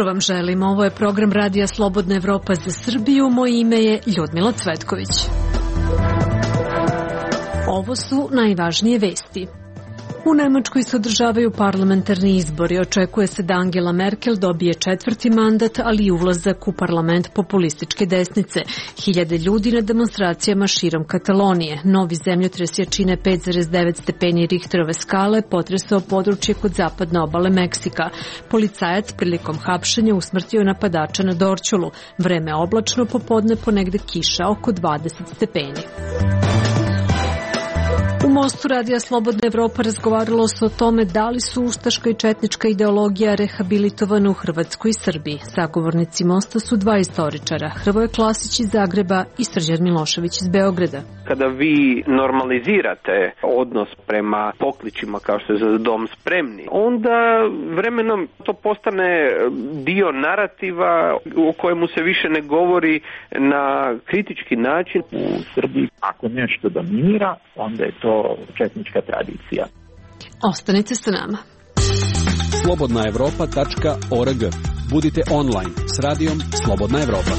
vam želim. Ovo je program Radija Slobodna Evropa za Srbiju. Moje ime je Ljudmila Cvetković. Ovo su najvažnije vesti. U Nemačkoj se održavaju parlamentarni izbori. Očekuje se da Angela Merkel dobije 4. mandat, ali i ulazak u parlament populističke desnice. Hiljade ljudi na demonstracijama širom Katalonije. Novi zemljotres jačine 5,9 stepeni Richterove skale potresao područje kod zapadne obale Meksika. Policajac prilikom hapšenja usmrtio napadača na Dorćolu. Vreme oblačno, popodne ponegde kiša, oko 20 stepeni. U Mostu Radija Slobodna Evropa razgovaralo se o tome da li su ustaška i četnička ideologija rehabilitovana u Hrvatskoj i Srbiji. Sagovornici Mosta su dva istoričara, Hrvoje Klasić iz Zagreba i Srđan Milošević iz Beograda. Kada vi normalizirate odnos prema pokličima kao što je za dom spremni, onda vremenom to postane dio narativa o kojemu se više ne govori na kritički način. U Srbiji ako nešto dominira, onda je to četnička tradicija. Ostanite sa nama. slobodnaevropa.org. Budite online s radijom Slobodna Evropa.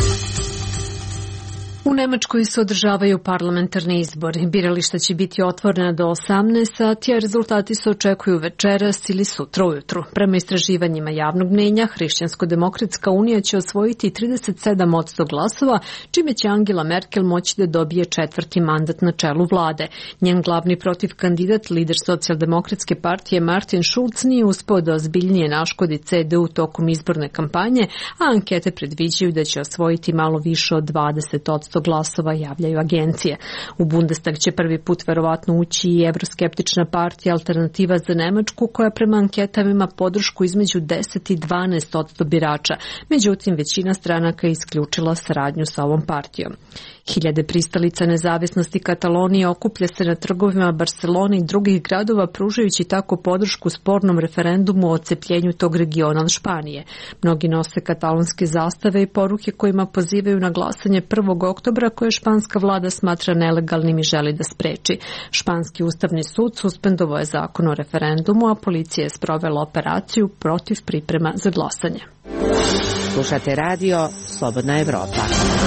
U Nemačkoj se održavaju parlamentarni izbori. Birališta će biti otvorena do 18 sati, a rezultati se očekuju večeras ili sutra ujutru. Prema istraživanjima javnog mnjenja, Hrišćansko-demokratska unija će osvojiti 37% glasova, čime će Angela Merkel moći da dobije 4. mandat na čelu vlade. Njen glavni protiv kandidat, lider socijaldemokratske partije Martin Schulz, nije uspeo da ozbiljnije naškodi CDU tokom izborne kampanje, a ankete predviđaju da će osvojiti malo više od 20% glasova, javljaju agencije. U Bundestag će prvi put verovatno ući i evroskeptična partija Alternativa za Nemačku, koja prema anketama ima podršku između 10 i 12% birača. Međutim, većina stranaka je isključila saradnju sa ovom partijom. Hiljade pristalica nezavisnosti Katalonije okuplja se na trgovima Barcelone i drugih gradova, pružajući tako podršku spornom referendumu o odcepljenju tog regiona od Španije. Mnogi nose katalonske zastave i poruke kojima pozivaju na glasanje 1. oktobra, koje španska vlada smatra nelegalnim i želi da spreči. Španski ustavni sud suspendovao je zakon o referendumu, a policija je sprovela operaciju protiv priprema za glasanje. Slušate radio Slobodna Evropa.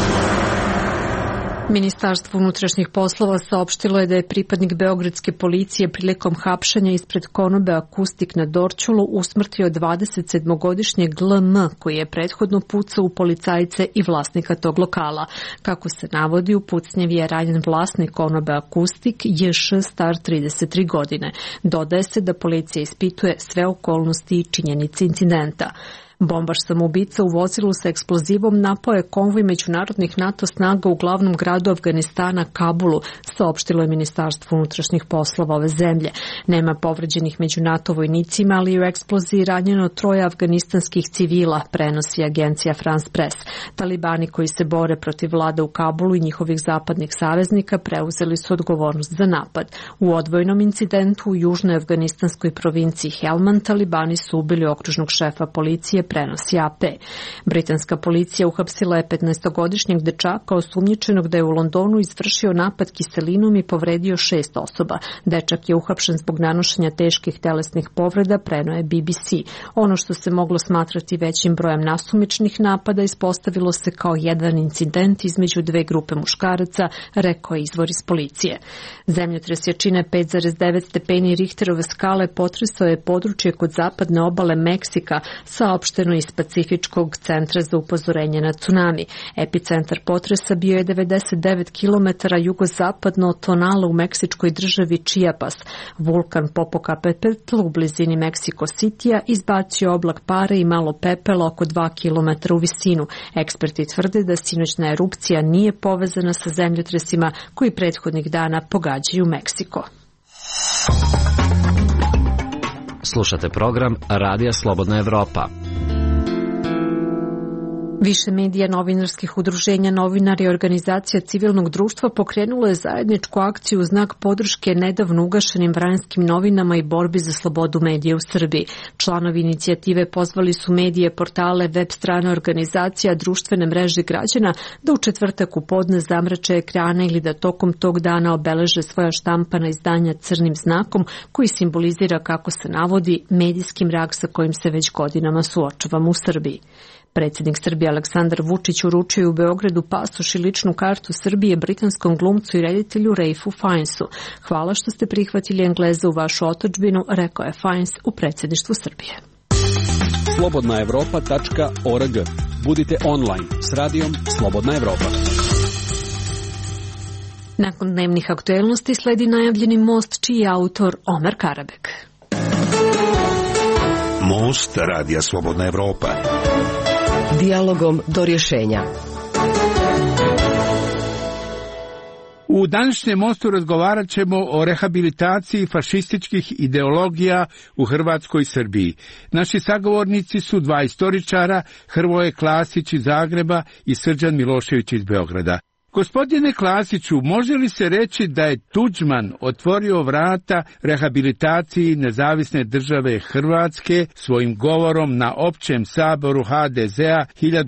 Ministarstvo unutrašnjih poslova saopštilo je da je pripadnik beogradske policije prilikom hapšenja ispred konobe Akustik na Dorćolu usmrtio 27-godišnjeg LM, koji je prethodno pucao u policajce i vlasnika tog lokala. Kako se navodi, u pucnjevi je ranjen vlasnik konobe Akustik, JŠ star 33 godine. Dodaje se da policija ispituje sve okolnosti i činjenice incidenta. Bombaš samoubica u vozilu sa eksplozivom napao je konvoj međunarodnih NATO snaga u glavnom gradu Afganistana, Kabulu, saopštilo je Ministarstvo unutrašnjih poslova ove zemlje. Nema povređenih među NATO vojnicima, ali u eksploziji ranjeno 3 afganistanskih civila, prenosi agencija France Press. Talibani koji se bore protiv vlade u Kabulu i njihovih zapadnih saveznika preuzeli su odgovornost za napad. U odvojenom incidentu u južnoj afganistanskoj provinciji Helmand talibani su ubili okružnog šefa policije, prenosi AP. Britanska policija uhapsila je 15-godišnjeg dečaka osumnjičenog da je u Londonu izvršio napad kiselinom i povredio 6 osoba. Dečak je uhapšen zbog nanošenja teških telesnih povreda, preno je BBC. Ono što se moglo smatrati većim brojem nasumičnih napada ispostavilo se kao jedan incident između 2 grupe muškaraca, rekao je izvor iz policije. Zemljotres jačine 5,9 stepeni Richterove skale potresao je područje kod zapadne obale Meksika, saopšteno iz Pacifičkog centra za upozorenje na tsunami. Epicentar potresa bio je 99 km jugozapadno od Tonala u meksičkoj državi Chiapas. Vulkan Popocatépetl u blizini Mexico Citya izbacio oblak pare i malo pepela oko 2 km u visinu. Eksperti tvrde da sinoćna erupcija nije povezana sa zemljotresima koji prethodnih dana pogađaju Meksiko. Slušate program Radija Slobodna Evropa. Više medija, novinarskih udruženja, novinari i organizacija civilnog društva pokrenulo je zajedničku akciju u znak podrške nedavno ugašenim Vranjskim novinama i borbi za slobodu medija u Srbiji. Članovi inicijative pozvali su medije, portale, web strane organizacija, društvene mreže građana da u četvrtak u podne zamrače ekrane ili da tokom tog dana obeleže svoja štampana izdanja crnim znakom koji simbolizira, kako se navodi, medijski mrak sa kojim se već godinama suočavamo u Srbiji. Predsjednik Srbije Aleksandar Vučić uručio u Beogradu pasoš i ličnu kartu Srbije britanskom glumcu i reditelju Ralphu Fiennesu. Hvala što ste prihvatili Engleza u vašu otadžbinu, rekao je Fiennes u predsjedništvu Srbije. slobodnaevropa.org. Budite online s radijom Slobodna Evropa. Nakon dnevnih aktuelnosti sledi najavljeni most čiji je autor Omer Karabek. Most radija Slobodna Evropa. Dijalogom do rješenja. U današnjem mostu razgovarat ćemo o rehabilitaciji fašističkih ideologija u Hrvatskoj i Srbiji. Naši sagovornici su dva istoričara, Hrvoje Klasić iz Zagreba i Srđan Milošević iz Beograda. Gospodine Klasiću, može li se reći da je Tuđman otvorio vrata rehabilitaciji nezavisne države Hrvatske svojim govorom na općem saboru HDZ-a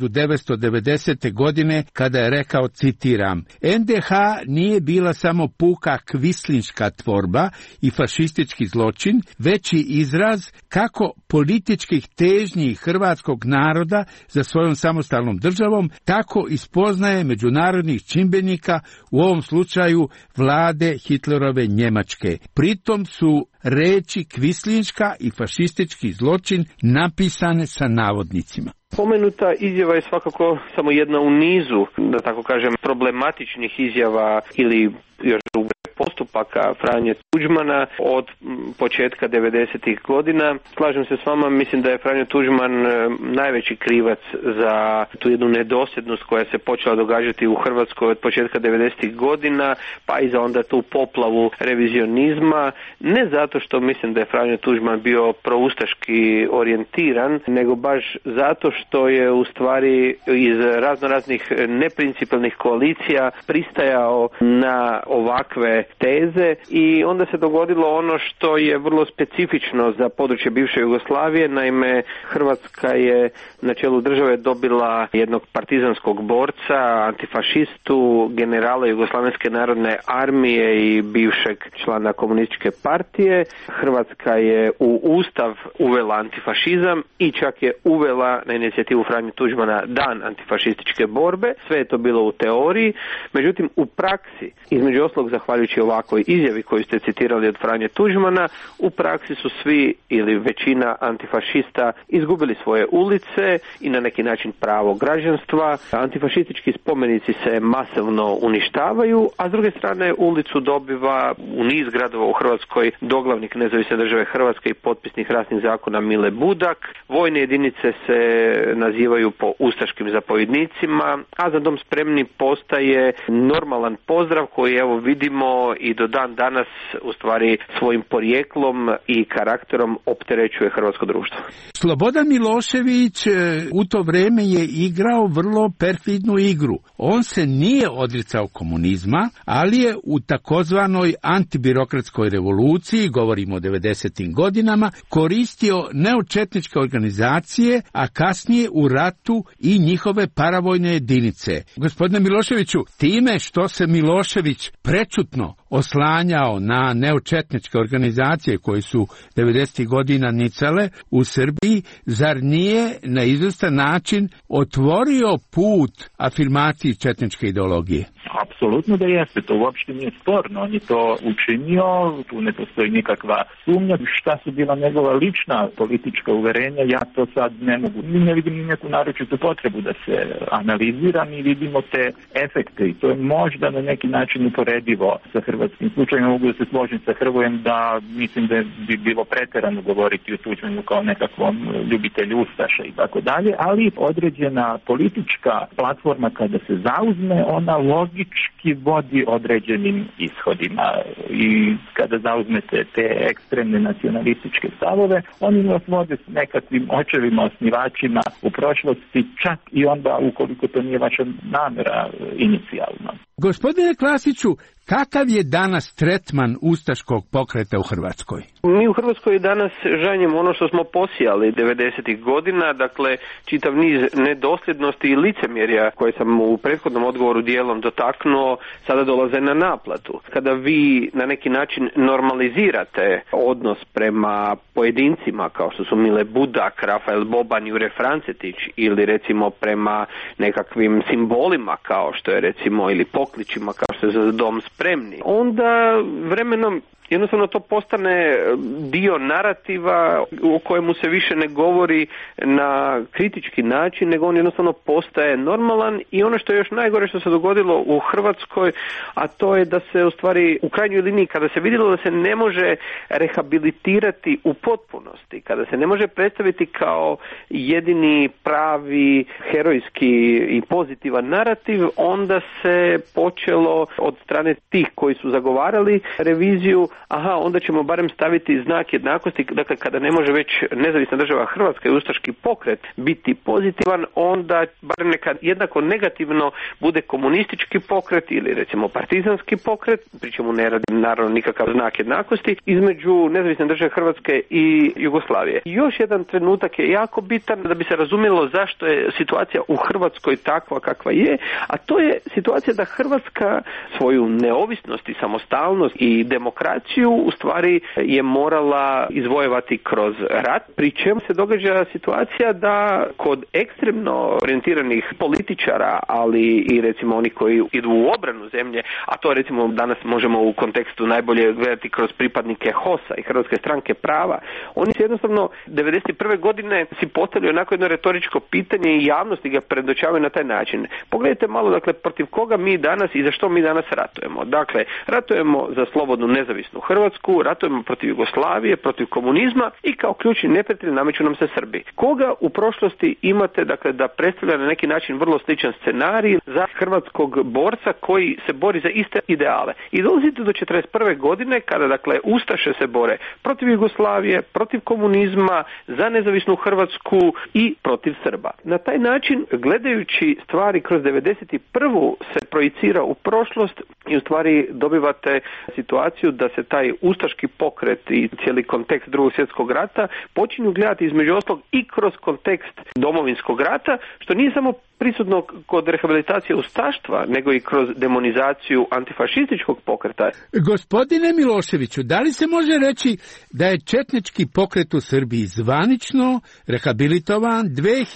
1990. godine kada je rekao, citiram, NDH nije bila samo puka kvislinška tvorba i fašistički zločin, već i izraz kako političkih težnji hrvatskog naroda za svojom samostalnom državom, tako i spoznaje međunarodnih čimbenika, u ovom slučaju vlade Hitlerove Njemačke. Pritom su reči kvislinška i fašistički zločin napisane sa navodnicima. Spomenuta izjava je svakako samo jedna u nizu, da tako kažem, problematičnih izjava ili još postupaka Franje Tuđmana od početka 90-ih godina. Slažem se s vama, mislim da je Franjo Tuđman najveći krivac za tu jednu nedosljednost koja se počela događati u Hrvatskoj od početka 90-ih godina, pa i za onda tu poplavu revizionizma. Ne zato što mislim da je Franjo Tuđman bio proustaški orijentiran, nego baš zato što je u stvari iz raznoraznih neprincipijelnih koalicija pristajao na ovakve teze i onda se dogodilo ono što je vrlo specifično za područje bivše Jugoslavije. Naime, Hrvatska je na čelu države dobila jednog partizanskog borca, antifašistu, generala Jugoslavenske narodne armije i bivšeg člana komunističke partije. Hrvatska je u Ustav uvela antifašizam i čak je uvela na inicijativu Franje Tuđmana dan antifašističke borbe. Sve je to bilo u teoriji, međutim u praksi, između ostalog zahvaljujući ovakvoj izjavi koju ste citirali od Franje Tuđmana, u praksi su svi ili većina antifašista izgubili svoje ulice i na neki način pravo građanstva. Antifašistički spomenici se masovno uništavaju, a s druge strane ulicu dobiva u niz gradova u Hrvatskoj doglavnik Nezavisne države Hrvatske i potpisnik rasnih zakona Mile Budak. Vojne jedinice se nazivaju po ustaškim zapovjednicima, a Za dom spremni postaje normalan pozdrav koji evo vidimo i do dan danas u stvari svojim porijeklom i karakterom opterećuje hrvatsko društvo. Slobodan Milošević u to vrijeme je igrao vrlo perfidnu igru. On se nije odricao komunizma, ali je u takozvanoj antibirokratskoj revoluciji, govorimo o 90. godinama, koristio neočetničke organizacije, a kasnije u ratu i njihove paravojne jedinice. Gospodine Miloševiću, time što se Milošević prečutno oslanjao na neočetničke organizacije koje su 90. godina nicale u Srbiji, zar nije na izvestan način otvorio put afirmaciji četničke ideologije? Apsolutno da jeste, to uopšte nije sporno, on je to učinio, tu ne postoji nikakva sumnja. Šta su bila njegova lična politička uverenja, ja to sad ne mogu, ne vidim ni neku naročitu potrebu da se analizira, mi vidimo te efekte i to je možda na neki način uporedivo sa hrvatskim slučajem. Mogu da se složim sa Hrvojem da mislim da bi bilo preterano govoriti o Tuđmanu kao nekakvom ljubitelju ustaša i tako dalje, ali određena politička platforma kada se zauzme, ona logično logički vodi određenim ishodima i kada zauzmete te ekstremne nacionalističke stavove, oni nas vode s nekakvim očevima, osnivačima u prošlosti, čak i onda ukoliko to nije vaša namjera inicijalno. Gospodine Klasiću, kakav je danas tretman ustaškog pokreta u Hrvatskoj? Mi u Hrvatskoj danas žanjemo ono što smo posijali 90. godina, dakle čitav niz nedosljednosti i licemjerja koje sam u prethodnom odgovoru dijelom dotaknuo, sada dolaze na naplatu. Kada vi na neki način normalizirate odnos prema pojedincima kao što su Mile Budak, Rafael Boban, Jure Francetić ili recimo prema nekakvim simbolima kao što je recimo ili pokličima kao što je Za dom spremni, onda vremenom jednostavno to postane dio narativa o kojemu se više ne govori na kritički način, nego on jednostavno postaje normalan i ono što je još najgore što se dogodilo u Hrvatskoj, a to je da se u stvari u krajnjoj liniji kada se vidjelo da se ne može rehabilitirati u potpunosti, kada se ne može predstaviti kao jedini pravi herojski i pozitivan narativ, onda se počelo od strane tih koji su zagovarali reviziju, onda ćemo barem staviti znak jednakosti, dakle kada ne može već nezavisna država Hrvatska i ustaški pokret biti pozitivan, onda barem neka jednako negativno bude komunistički pokret ili recimo partizanski pokret, pri čemu ne radi naravno nikakav znak jednakosti, između nezavisne države Hrvatske i Jugoslavije. I još jedan trenutak je jako bitan da bi se razumjelo zašto je situacija u Hrvatskoj takva kakva je, a to je situacija da Hrvatska svoju neovisnost i samostalnost i demokraciju u stvari je morala izvojevati kroz rat, pri čemu se događa situacija da kod ekstremno orijentiranih političara, ali i recimo oni koji idu u obranu zemlje, a to recimo danas možemo u kontekstu najbolje gledati kroz pripadnike HOS-a i Hrvatske stranke prava, oni se jednostavno 91. godine si postavili onako jedno retoričko pitanje i javnosti ga predočavaju na taj način. Pogledajte malo, dakle, protiv koga mi danas i za što mi danas ratujemo. Dakle, ratujemo za slobodnu nezavisnu Hrvatsku, ratujemo protiv Jugoslavije, protiv komunizma i kao ključni neprijatelj nameću nam se Srbi. Koga u prošlosti imate, dakle, da predstavlja na neki način vrlo sličan scenarij za hrvatskog borca koji se bori za iste ideale. I dolazite do 41. godine kada, dakle, ustaše se bore protiv Jugoslavije, protiv komunizma, za nezavisnu Hrvatsku i protiv Srba. Na taj način, gledajući stvari kroz 91. se projicira u prošlost i u stvari dobivate situaciju da se taj ustaški pokret i cijeli kontekst Drugog svjetskog rata počinju gledati između ostalog i kroz kontekst Domovinskog rata, što nije samo prisutno kod rehabilitacije ustaštva, nego i kroz demonizaciju antifašističkog pokreta. Gospodine Miloševiću, da li se može reći da je četnički pokret u Srbiji zvanično rehabilitovan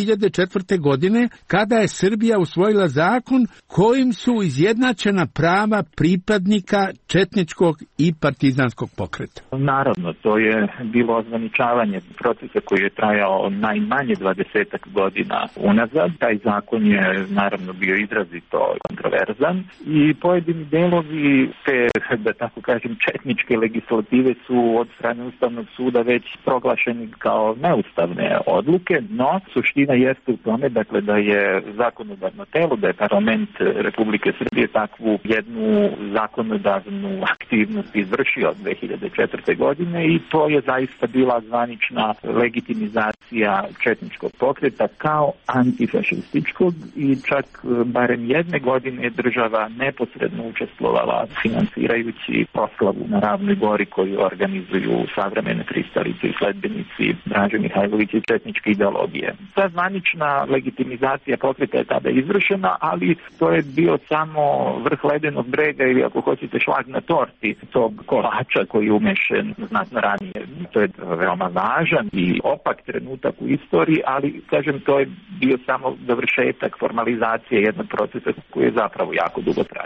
2004. godine kada je Srbija usvojila zakon kojim su izjednačena prava pripadnika četničkog i partizanskog pokreta? Naravno, to je bilo ozvaničavanje procesa koji je trajao najmanje 20 godina unazad. Taj zakon je naravno bio izrazito kontroverzan i pojedini delovi te, da tako kažem, četničke legislative su od strane Ustavnog suda već proglašeni kao neustavne odluke, no suština jeste u tome, dakle, da je zakonodavno telo, da je parlament Republike Srbije takvu jednu zakonodavnu aktivnost izvršio od 2004. godine i to je zaista bila zvanična legitimizacija četničkog pokreta kao antifašističkog i čak barem jedne godine država neposredno učestvovala financirajući proslavu na Ravnoj Gori koju organizuju savremene pristalice i sledbenici Draže Mihajlovića i četničke ideologije. Ta zvanična legitimizacija pokreta je tada izvršena, ali to je bio samo vrh ledenog brega ili ako hoćete šlag na torti tog kolača koji je umešen znatno ranije. To je veoma važan i opak trenutak u istoriji, ali kažem to je bio samo dovršetak formalizacije jednog procesa koji je zapravo jako dugo trajao.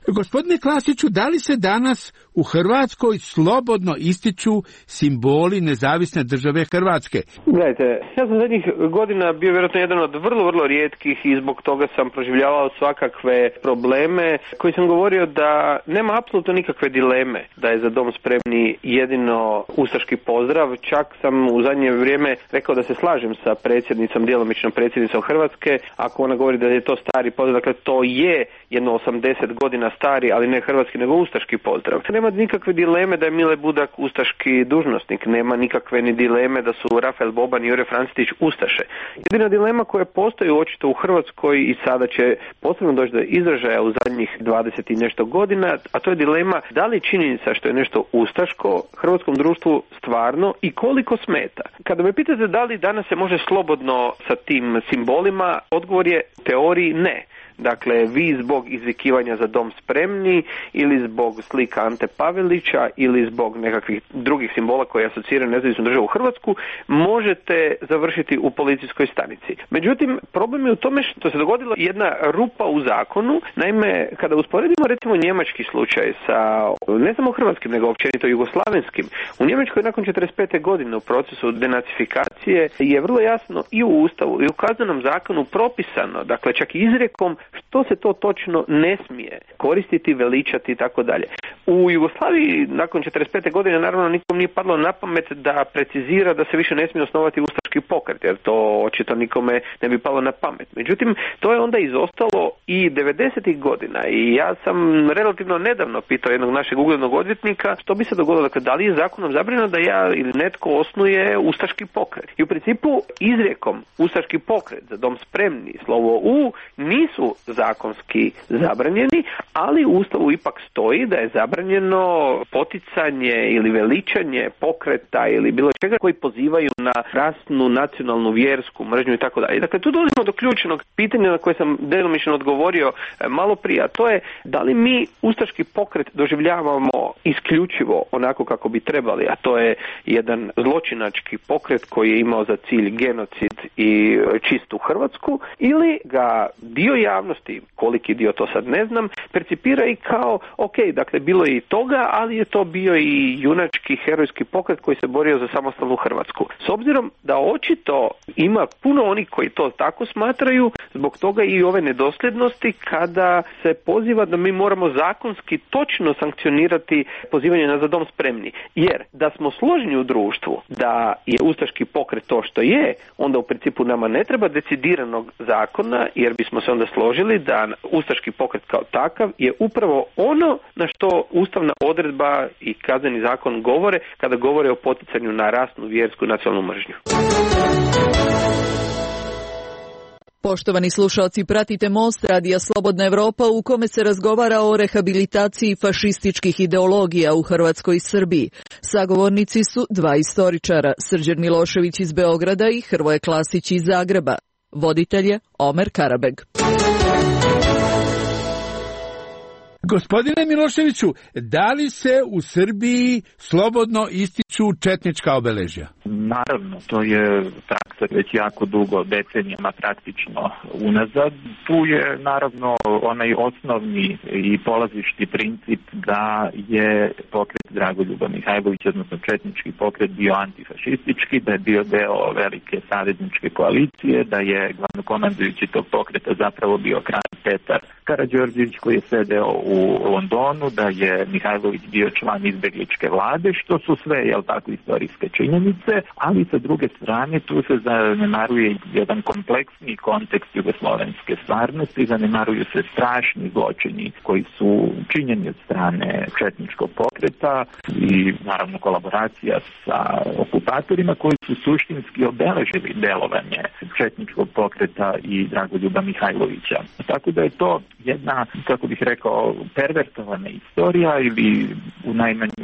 Gospodine Klasiću, da li se danas u Hrvatskoj slobodno ističu simboli nezavisne države Hrvatske? Gledajte, ja sam zadnjih godina bio vjerojatno jedan od vrlo rijetkih i zbog toga sam proživljavao svakakve probleme koji sam govorio da nema apsolutno nikakve dileme da je Za dom spremni jedino ustaški pozdrav. Čak sam u zadnje vrijeme rekao da se slažem sa predsjednicom, djelomično predsjednicom Hrvatske, ako ona govori da je to stari pozdrav. Dakle, to je jedno 80 godina stari, ali ne hrvatski, nego ustaški pozdrav. Nema nikakve dileme da je Mile Budak ustaški dužnosnik, nema nikakve ni dileme da su Rafael Boban i Jure Francetić ustaše. Jedina dilema koja postoji očito u Hrvatskoj i sada će posebno doći do izražaja u zadnjih 20 i nešto godina, a to je dilema da li činjenica što je nešto ustaško hrvatskom društvu stvarno i koliko smeta. Kada me pitate da li danas se može slobodno sa tim simbolima, odgovor je u teoriji ne. Dakle, vi zbog izvikivanja Za dom spremni ili zbog slika Ante Pavelića ili zbog nekakvih drugih simbola koji asociraju nezavisnu državu Hrvatsku možete završiti u policijskoj stanici. Međutim, problem je u tome što se dogodila jedna rupa u zakonu. Naime, kada usporedimo recimo njemački slučaj sa ne samo hrvatskim nego općenito jugoslavenskim, u Njemačkoj nakon 45. godine u procesu denacifikacije je vrlo jasno i u Ustavu i u Kaznenom zakonu propisano, dakle čak i izrijekom, što se to točno ne smije koristiti, veličati i tako dalje. U Jugoslaviji nakon 45. godine naravno nikom nije padlo na pamet da precizira da se više ne smije osnovati ustaški pokret, jer to očito nikome ne bi palo na pamet. Međutim, to je onda izostalo i 90. godina i ja sam relativno nedavno pitao jednog našeg uglednog odvjetnika što bi se dogodilo, dakle, da li je zakonom zabranjeno da ja ili netko osnuje ustaški pokret. I u principu izrijekom ustaški pokret, Za dom spremni, slovo U, nisu zakonski zabranjeni, ali u Ustavu ipak stoji da je zabranjeno poticanje ili veličanje pokreta ili bilo čega koji pozivaju na rasnu, nacionalnu, vjersku mržnju i tako dalje. Dakle, tu dolazimo do ključnog pitanja na koje sam djelomično odgovorio malo prije, a to je da li mi ustaški pokret doživljavamo isključivo onako kako bi trebali, a to je jedan zločinački pokret koji je imao za cilj genocid i čistu Hrvatsku, ili ga dio javnosti, koliki dio to sad ne znam, percipira i kao, ok, dakle bilo je i toga, ali je to bio i junački herojski pokret koji se borio za samostalnu Hrvatsku. S obzirom da očito ima puno onih koji to tako smatraju, zbog toga i ove nedosljednosti kada se poziva da mi moramo zakonski točno sankcionirati pozivanje na Za dom spremni. Jer da smo složni u društvu da je ustaški pokret to što je, onda u principu nama ne treba decidiranog zakona, jer bismo se onda složili da ustaški pokret kao takav je upravo ono na što ustavna odredba i kazneni zakon govore kada govore o poticanju na rasnu, vjersku i nacionalnu mržnju. Poštovani slušalci, pratite Most Radija Slobodna Evropa u kome se razgovara o rehabilitaciji fašističkih ideologija u Hrvatskoj i Srbiji. Sagovornici su dva istoričara, Srđan Milošević iz Beograda i Hrvoje Klasić iz Zagreba. Voditelj je Omer Karabeg. Gospodine Miloševiću, da li se u Srbiji slobodno ističu četnička obeležja? Naravno, to je praksa već jako dugo, decenijama praktično unazad. Tu je naravno onaj osnovni i polazišti princip da je pokret Dragoljuba Mihajlovića, odnosno četnički pokret, bio antifašistički, da je bio deo velike savezničke koalicije, da je glavnokomandujući tog pokreta zapravo bio kralj Petar Karađorđević koji je sedeo u Londonu, da je Mihajlović bio član izbegličke vlade, što su sve, tako, istorijske činjenice, ali sa druge strane tu se zanemaruje jedan kompleksni kontekst jugoslovenske stvarnosti, zanemaruju se strašni zločini koji su činjeni od strane četničkog pokreta i naravno kolaboracija sa okupatorima koji su suštinski obeležili delovanje četničkog pokreta i Dragoljuba Mihajlovića. Tako da je to jedna, kako bih rekao, pervertovana istorija ili u najmanju ruku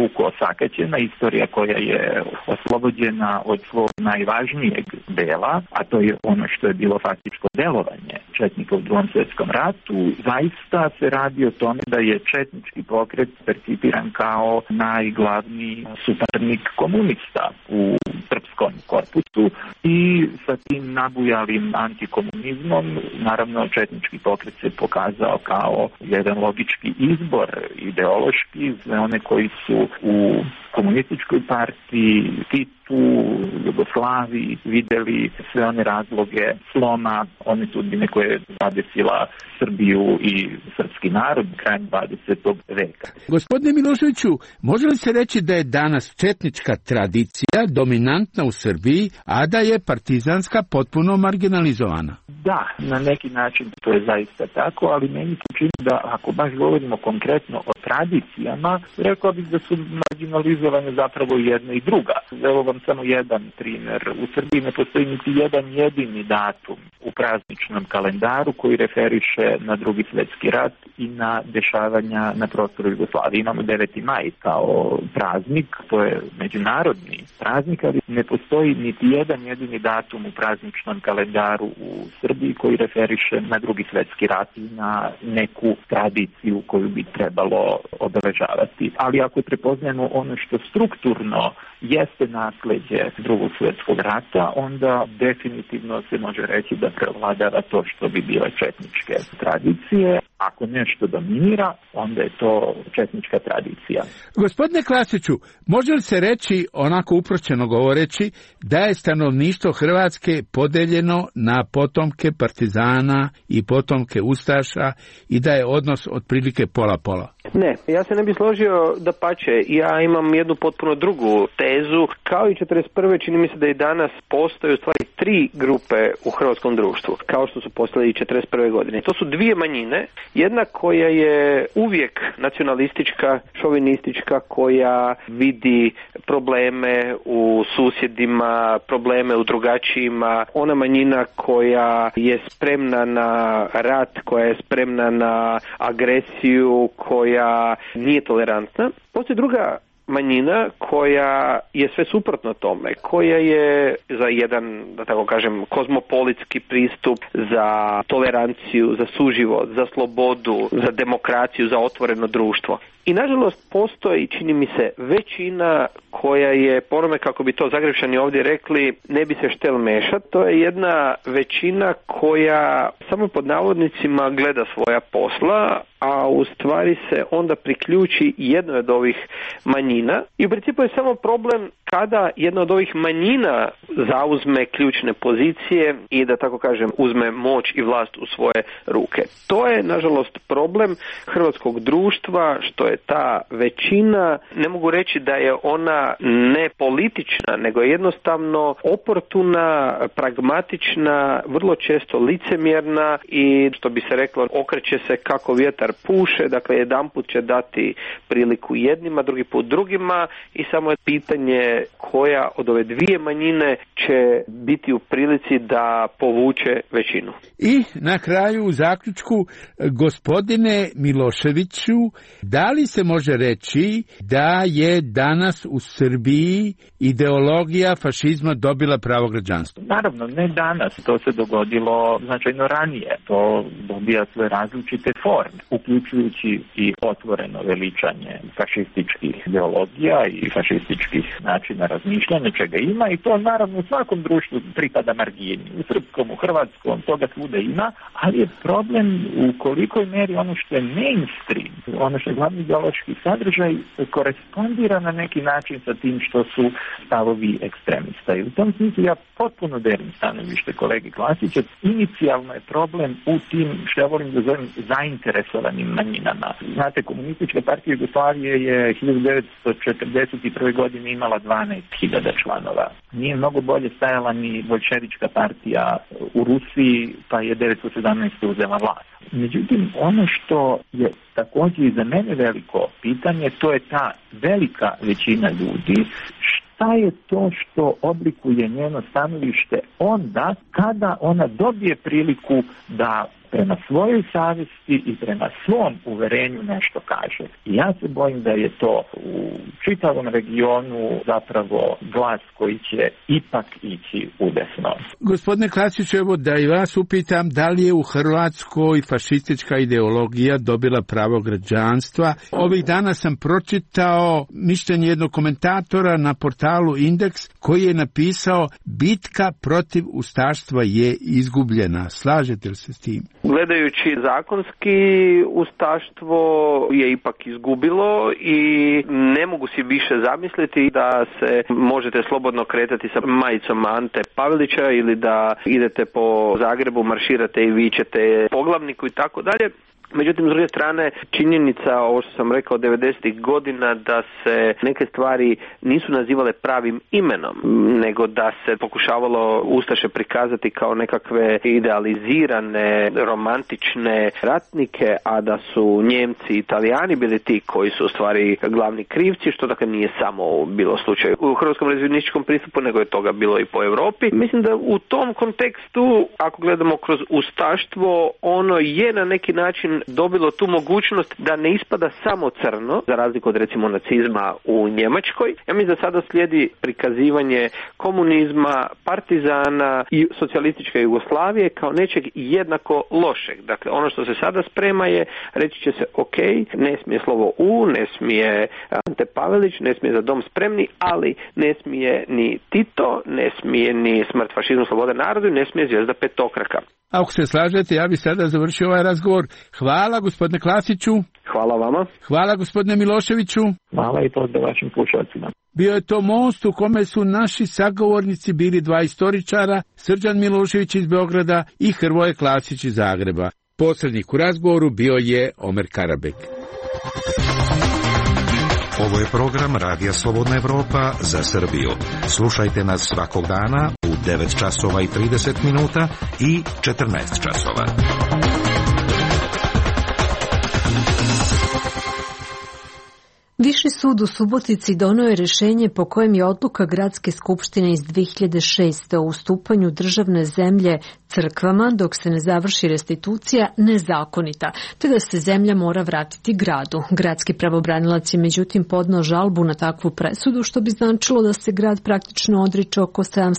ruku osakaćena, istorija koja je oslobođena od svog najvažnijeg dela, a to je ono što je bilo faktičko delovanje četnika u Drugom svjetskom ratu. Zaista se radi o tome da je četnički pokret percipiran kao najglavniji suparnik komunista u srpskom korpusu i sa tim nabujalim antikomunizmom naravno četnički pokret se pokazao kao jedan logički izbor ideološki za one koji su u komunističkoj partiji, Titu, Jugoslaviji vidjeli sve one razloge sloma, one sudbine koje je zadesila Srbiju i srpski narod krajem 20. veka. Gospodine Miloševiću, može li se reći da je danas četnička tradicija dominantna u Srbiji, a da je partizanska potpuno marginalizovana? Da, na neki način to je zaista tako, ali meni se čini da ako baš govorimo konkretno o tradicijama, rekao bih da su marginalizovane zapravo jedna i druga. Evo vam samo jedan primjer. U Srbiji ne postoji niti jedan jedini datum u prazničnom kalendaru koji referiše na Drugi svjetski rat i na dešavanja na prostoru Jugoslavije. Imamo 9. maj kao praznik, to je međunarodni praznik, ali ne postoji niti jedan jedini datum u prazničnom kalendaru u Srbiji koji referiše na Drugi svjetski rat i na neku tradiciju koju bi trebalo obeležavati. Ali ako prepoznajemo ono što strukturno jeste nasleđe Drugog svjetskog rata, onda definitivno se može reći da prevladava to što bi bile četničke tradicije. Ako nešto dominira, onda je to četnička tradicija. Gospodine Klasiću, može li se reći, onako uprošćeno govoreći, da je stanovništvo Hrvatske podeljeno na potomke partizana i potomke ustaša i da je odnos otprilike pola-pola? Ne, ja se ne bi složio, dapače, ja imam jednu potpuno drugu tezu. Kao i 41. čini mi se da i danas postoje u stvari 3 grupe u hrvatskom društvu, kao što su postale i 41. godine. To su dvije manjine, jedna koja je uvijek nacionalistička, šovinistička, koja vidi probleme u susjedima, probleme u drugačijima, ona manjina koja je spremna na rat, koja je spremna na agresiju, koja nije tolerantna. Postoji druga manjina koja je sve suprotno tome, koja je za jedan, da tako kažem, kozmopolitski pristup, za toleranciju, za suživot, za slobodu, za demokraciju, za otvoreno društvo. I nažalost postoji, čini mi se, većina koja je, po onome kako bi to Zagrepčani ovdje rekli, ne bi se štel mešat. To je jedna većina koja samo pod navodnicima gleda svoja posla, a u stvari se onda priključi jednoj od ovih manjina. I u principu je samo problem kada jedna od ovih manjina zauzme ključne pozicije i, da tako kažem, uzme moć i vlast u svoje ruke. To je, nažalost, problem hrvatskog društva, što je ta većina, ne mogu reći da je ona ne politična, nego je jednostavno oportuna, pragmatična, vrlo često licemjerna i, što bi se reklo, okreće se kako vjetar puše. Dakle, jedanput će dati priliku jednima, drugi put drugima i samo je pitanje koja od ove dvije manjine će biti u prilici da povuče većinu. I na kraju u zaključku, gospodine Miloševiću, da li se može reći da je danas u Srbiji ideologija fašizma dobila pravo građanstvo? Naravno, ne danas, to se dogodilo značajno ranije. To dobija sve različite forme, uključujući i otvoreno veličanje fašističkih ideologija i fašističkih načina razmišljanja, čega ima, i to naravno u svakom društvu pripada margini. U srpskom, u hrvatskom, toga svuda ima, ali je problem u kolikoj meri ono što je mainstream, ono što je glavni ideološki sadržaj, korespondira na neki način sa tim što su stavovi ekstremista. I u tom smislu ja potpuno delim stanovište kolege Klasića. Inicijalno je problem u tim, što ja volim da zovem, zainteresovanim manjinama. Znate, Komunistička partija Jugoslavije je 1941. godine imala 12.000 članova. Nije mnogo bolje stajala ni Boljševička partija u Rusiji, pa je 1917. uzela vlast. Međutim, ono što je također i za mene veliko pitanje, to je ta velika većina ljudi. Šta je to što oblikuje njeno stanovište onda kada ona dobije priliku da prema svojoj savjesti i prema svom uverenju nešto kaže. I ja se bojim da je to u čitavom regionu zapravo glas koji će ipak ići udesno. Gospodine Klasiću, evo da i vas upitam, da li je u Hrvatskoj fašistička ideologija dobila pravo građanstva? Ovih dana sam pročitao mišljenje jednog komentatora na portalu Indeks koji je napisao: bitka protiv ustaštva je izgubljena. Slažete li se s tim? Gledajući zakonski, ustaštvo je ipak izgubilo i ne mogu si više zamisliti da se možete slobodno kretati sa majicom Ante Pavelića ili da idete po Zagrebu, marširate i vičete poglavniku i tako dalje. Međutim, s druge strane, činjenica, ovo što sam rekao, 90. godina, da se neke stvari nisu nazivale pravim imenom, nego da se pokušavalo ustaše prikazati kao nekakve idealizirane, romantične ratnike, a da su Njemci i Italijani bili ti koji su u stvari glavni krivci, što dakle nije samo bilo slučaj u hrvatskom revizijonističkom pristupu, nego je toga bilo i po Europi. Mislim da u tom kontekstu, ako gledamo kroz ustaštvo, ono je na neki način dobilo tu mogućnost da ne ispada samo crno, za razliku od recimo nacizma u Njemačkoj. Ja mislim da sada slijedi prikazivanje komunizma, partizana i socijalističke Jugoslavije kao nečeg jednako lošeg. Dakle, ono što se sada sprema je, reći će se, ok, ne smije slovo U, ne smije Ante Pavelić, ne smije Za dom spremni, ali ne smije ni Tito, ne smije ni smrt fašizmu, sloboda narodu, ne smije zvijezda petokraka. Ako se slažete, ja bih sada završio ovaj razgovor. Hvala gospodine Klasiću. Hvala vama. Hvala gospodine Miloševiću. Hvala i pozdrav vašim slušalcima. Bio je to most u kome su naši sagovornici bili dva istoričara, Srđan Milošević iz Beograda i Hrvoje Klasić iz Zagreba. Posrednik u razgovoru bio je Omer Karabek. Ovo je program Radija Slobodna Evropa za Srbiju. Slušajte nas svakog dana u 9 časova i 30 minuta i 14 časova. Viši sud u Subotici donio je rješenje po kojem je odluka Gradske skupštine iz 2006. o ustupanju državne zemlje crkvama dok se ne završi restitucija nezakonita, te da se zemlja mora vratiti gradu. Gradski pravobranilac je međutim podneo žalbu na takvu presudu, što bi značilo da se grad praktično odriče oko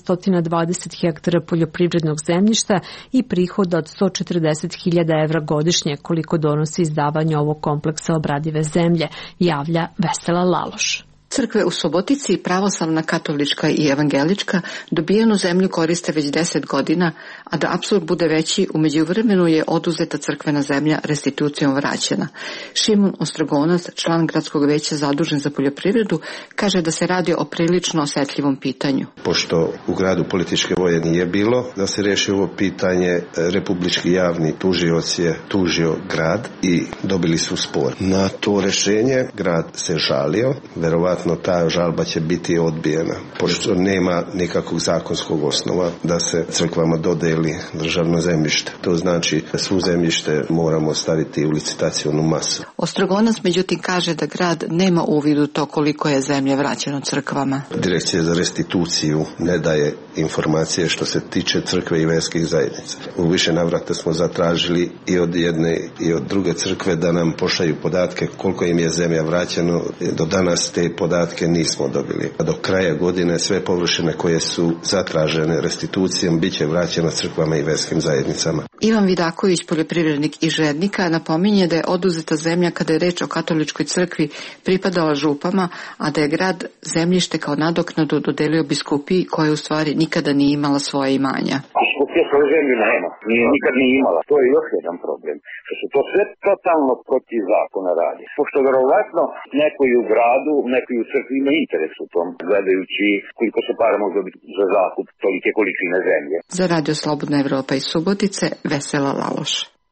720 hektara poljoprivrednog zemljišta i prihoda od 140.000 evra godišnje, koliko donosi izdavanje ovog kompleksa obradive zemlje, javlja Vesela Laloš. Crkve u Subotici, pravoslavna, katolička i evangelička, dobijenu zemlju koriste već 10 godina, a da apsurd bude veći, u međuvremenu je oduzeta crkvena zemlja restitucijom vraćena. Šimun Ostrogonac, član gradskog veća zadužen za poljoprivredu, kaže da se radi o prilično osetljivom pitanju. Pošto u gradu političke volje nije bilo da se riješi ovo pitanje, republički javni tužioc je tužio grad i dobili su spor. Na to rješenje grad se žalio, verovatno ta žalba će biti odbijena, pošto nema nikakvog zakonskog osnova da se crkvama dodeli državno zemljište. To znači da svu zemljište moramo staviti u licitacionu masu. Ostrogonac međutim kaže da grad nema uvid u to koliko je zemlje vraćeno crkvama. Direkcija za restituciju ne daje informacije što se tiče crkve i vjerskih zajednica. U više navrata smo zatražili i od jedne i od druge crkve da nam pošalju podatke koliko im je zemlja vraćeno. Do danas te podatke nismo dobili. A do kraja godine sve površine koje su zatražene restitucijom bit će vraćeno crkvama i vjerskim zajednicama. Ivan Vidaković, poljoprivrednik iz Žednika, napominje da je oduzeta zemlja kada je reč o katoličkoj crkvi pripadala župama, a da je grad zemljište kao nadoknadu dodelio biskupiji koja u stvari nikada nije imala svoje imanja. Svoju zemlju nema, nikad nije imala. To je još jedan problem. Što se to sve totalno protiv zakona radi. Pošto verovatno neko i u gradu, neko i u crkvi ima interes u tom, gledajući koliko se para može dobiti za zakup tolike količine zemlje. Za Radio Slobodna Evropa iz Subotice, Vesela Laloš.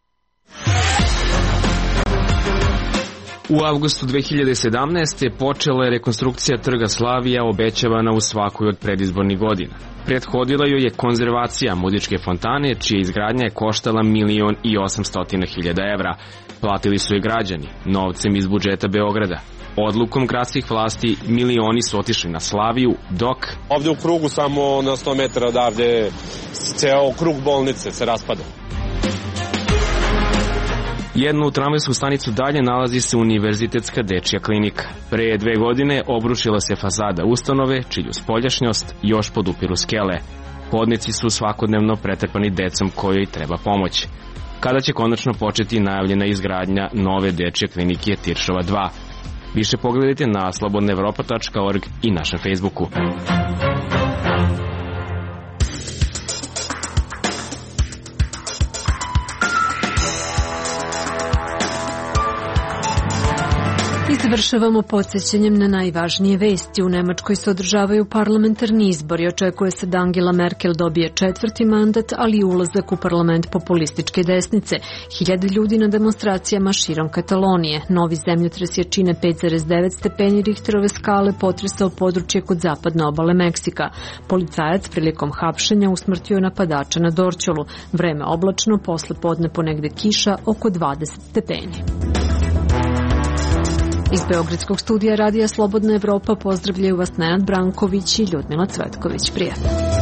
U avgustu 2017. počela je rekonstrukcija trga Slavija, obećavana u svakoj od predizbornih godina. Prethodila joj je konzervacija muzičke fontane, čija izgradnja je koštala 1.800.000 evra. Platili su je građani, novcem iz budžeta Beograda. Odlukom gradskih vlasti milioni su otišli na Slaviju, dok ovdje u krugu samo na 100 metara odavde ceo krug bolnice se raspada. Jednu tramvajsku stanicu dalje nalazi se Univerzitetska dečija klinika. Pre 2 godine obrušila se fasada ustanove, čiju spoljašnjost još podupiru skele. Hodnici su svakodnevno pretrpani decom kojoj treba pomoć. Kada će konačno početi najavljena izgradnja nove dečje klinike Tiršova 2? Više pogledajte na slobodnaevropa.org i našem Facebooku. Završavamo podsjećanjem na najvažnije vesti. U Nemačkoj se održavaju parlamentarni izbori. Očekuje se da Angela Merkel dobije 4. mandat, ali i ulazak u parlament populističke desnice. Hiljade ljudi na demonstracijama širom Katalonije. Novi zemljotres jačine 5,9 stepeni Richterove skale potresao područje kod zapadne obale Meksika. Policajac prilikom hapšenja usmrtio napadača na Dorćolu. Vreme oblačno, posle podne ponegde kiša, oko 20 stepeni. Iz Beogradskog studija Radija Slobodna Evropa pozdravljaju vas Nenad Branković i Ljudmila Cvetković. Prijatno.